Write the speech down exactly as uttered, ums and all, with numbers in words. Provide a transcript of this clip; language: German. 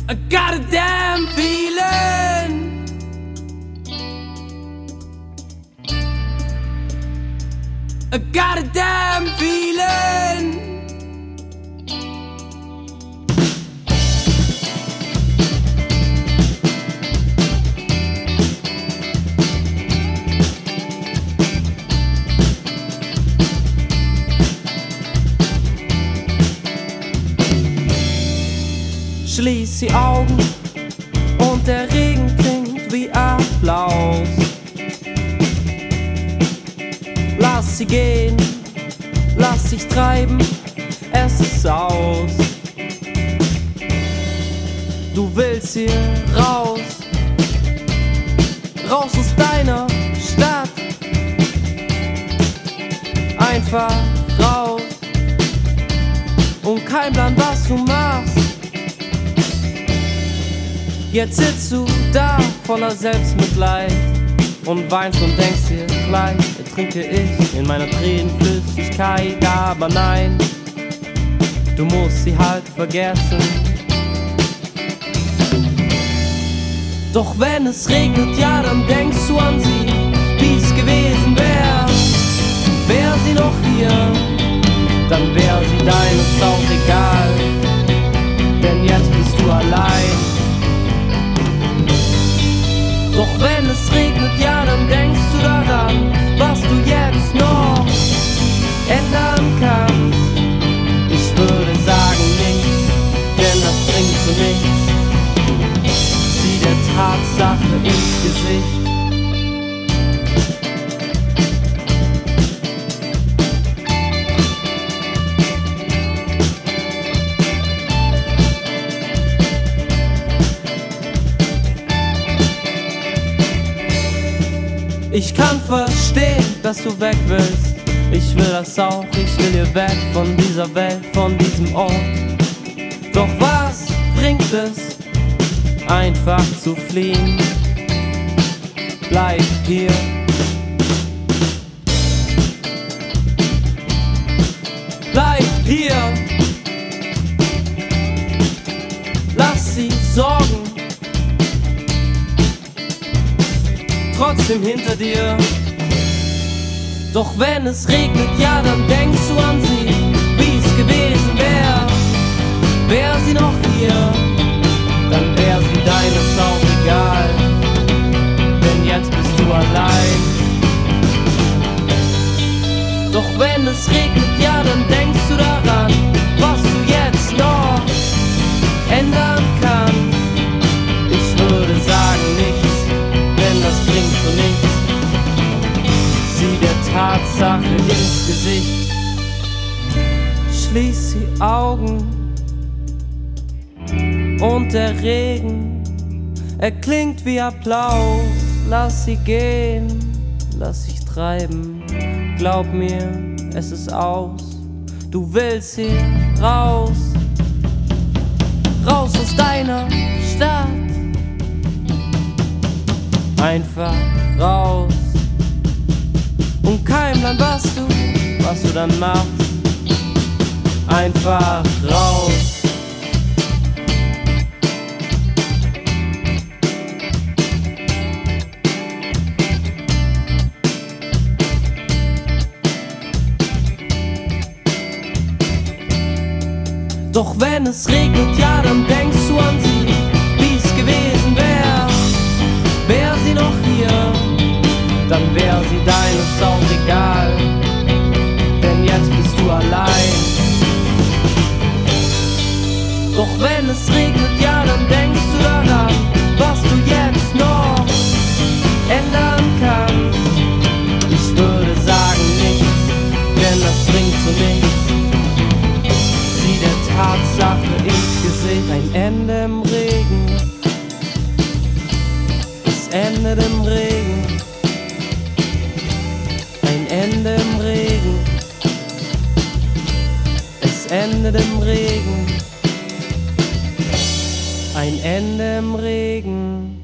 I got a damn feeling. I got a damn feeling. Schließ die Augen und der Regen klingt wie Applaus. Lass sie gehen, lass sich treiben, es ist aus. Du willst hier raus, raus aus deiner Stadt. Einfach raus und kein Plan, was du machst. Jetzt sitzt du da voller Selbstmitleid und weinst und denkst dir, gleich ertrinke ich in meiner Tränenflüssigkeit. Aber nein, du musst sie halt vergessen. Doch wenn es regnet, ja, dann denkst du an sie, wie es gewesen wär. Wär sie noch hier, dann wär sie deines auch egal, denn jetzt bist du allein. Doch wenn es regnet, ja, dann denkst du daran, was du jetzt noch ändern kannst. Ich würde sagen nichts, denn das bringt zu nichts. Sieh der Tatsache ins Gesicht. Ich kann verstehen, dass du weg willst. Ich will das auch, ich will hier weg von dieser Welt, von diesem Ort. Doch was bringt es, einfach zu fliehen? Bleib hier. Bleib hier. Lass sie sorgen trotzdem hinter dir. Doch wenn es regnet, ja, dann denkst du an sie, wie es gewesen wär. Wär sie noch hier, dann wär sie deines auch egal, denn jetzt bist du allein. Doch wenn es regnet, ja, dann denkst du daran, was du jetzt noch ändern kannst. Ich würde sagen nichts, denn das bringt zu nichts. Sieh der Tatsache ins Gesicht. Schließ die Augen und der Regen, er klingt wie Applaus. Lass sie gehen, lass sich treiben. Glaub mir, es ist aus. Du willst hier raus, raus aus deiner Stadt. Einfach raus und kein Plan, was du, was du dann machst. Einfach raus. Doch wenn es regnet, ja, dann denkst du an sie, wie es gewesen wär. Wär sie noch hier, dann wär sie deines auch egal, denn jetzt bist du allein. Doch wenn es regnet, ja, dann denkst du daran, was du jetzt noch ändern kannst. Ich würde sagen nichts, denn das bringt zu nichts. Sieh der Tatsache ins Gesicht. Ein Ende im Regen, es endet im Regen. Ein Ende im Regen, es endet im Regen. Ein Ende im Regen.